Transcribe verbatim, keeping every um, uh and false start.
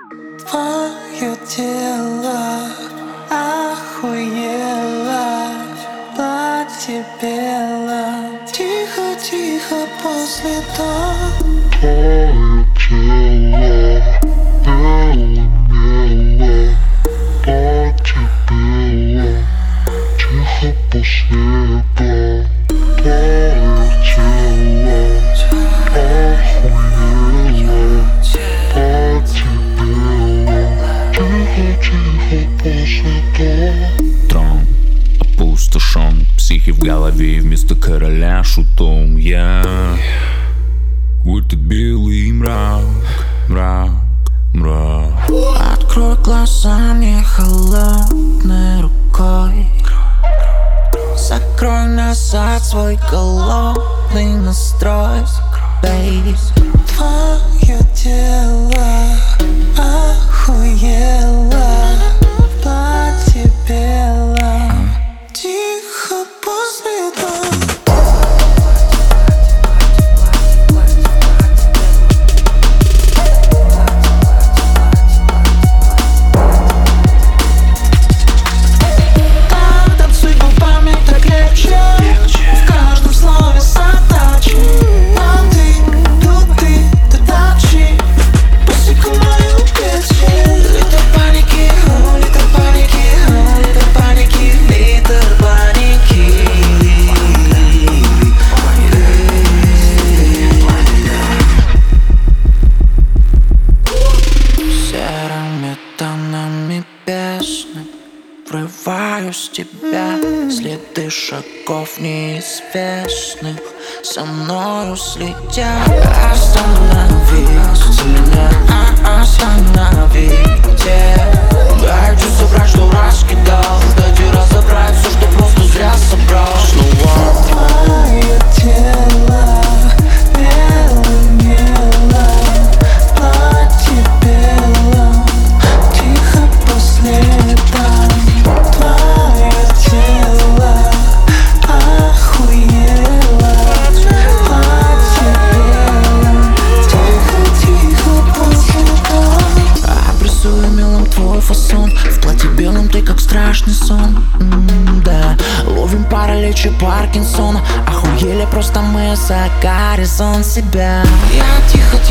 Твое тело охуело, платье бело, тихо-тихо после того. Твое тело бело-мело, платье бело, тихо после этого. Твое тело охуело, платье бело, тихо-тихо после того. Трон опустошен, психи в голове вместо короля шутом. Я этот белый мрак, мрак, мрак. Открой глаза мне холодной рукой, закрой назад свой голодный настрой, baby. Твое тело охуело, платье бело, тихо после этого. Врываюсь в тебя, следы шагов неизвестных со мною следят. Останови меня, остановите. Хочу собрать, что раскидал, дайте разобрать все, что просто зря собрал. Снова твое тело бело-мело, платье бело, тихо после этого. Твое тело охуело, платье бело, тихо-тихо после этого. Обрисую мелом твой фасон, в платье белом ты как страшный сон. М-м, да, ловим паралич и Паркинсона. Охуели просто мы за горизонт себя. Я тихо